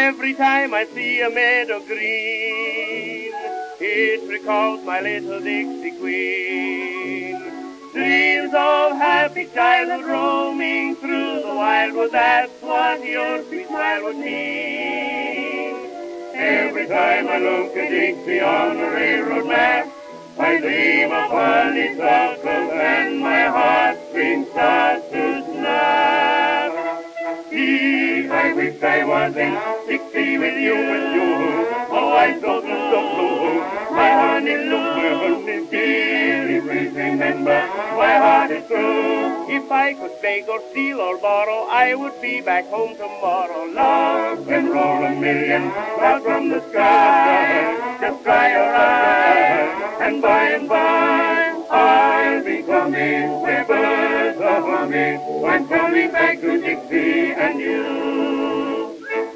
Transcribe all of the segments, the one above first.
Every time I see a meadow green, it recalls my little Dixie Queen. Dreams of happy childhood roaming through the wildwood, that's what your sweet smile would mean. Every time I look at Dixie on the railroad map, I dream of honeysuckles and my heartstrings start to snap. Gee, I wish I was in Dixie with you. Oh, I'm so blue. My honey dear, please remember, my heart is true. If I could beg or steal or borrow, I would be back home tomorrow. Love can roll a million clouds from the sky. Just dry your eyes, and by, I'll be coming where birds are humming. I'm coming back to Dixie and you.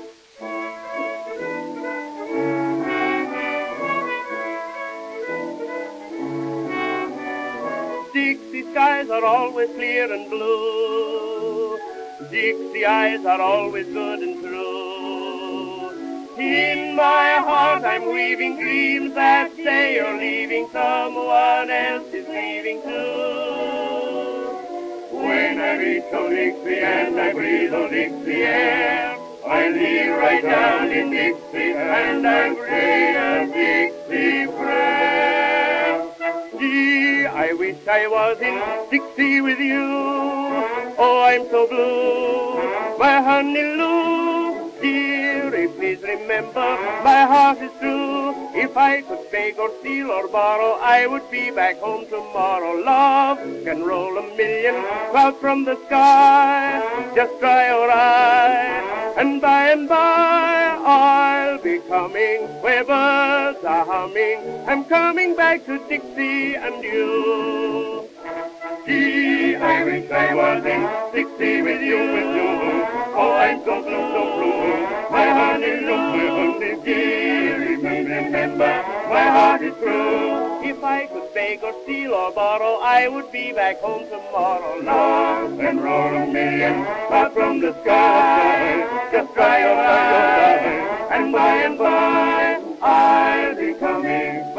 Dixie skies are always clear and blue. Dixie eyes are always good and true. In my heart I'm weaving dreams that say you're leaving, someone else is leaving too. When I reach old Dixie and I breathe old Dixie air, I kneel right down in Dixie and I pray a Dixie prayer. Gee, I wish I was in Dixie with you. Oh, I'm so blue, my honey Lou. Dear, please remember, my heart is true. If I could beg or steal or borrow, I would be back home tomorrow. Love can roll a million clouds from the sky. Just dry your eyes, and by, I'll be coming where birds are humming. I'm coming back to Dixie and you. Gee, I wish I was in Dixie with you. Oh, I'm so blue, my honey dear, remember, my heart is true. If I could beg or steal or borrow, I would be back home tomorrow. Love and roll a million clouds from the sky. Just dry your eyes, and by, I'll be coming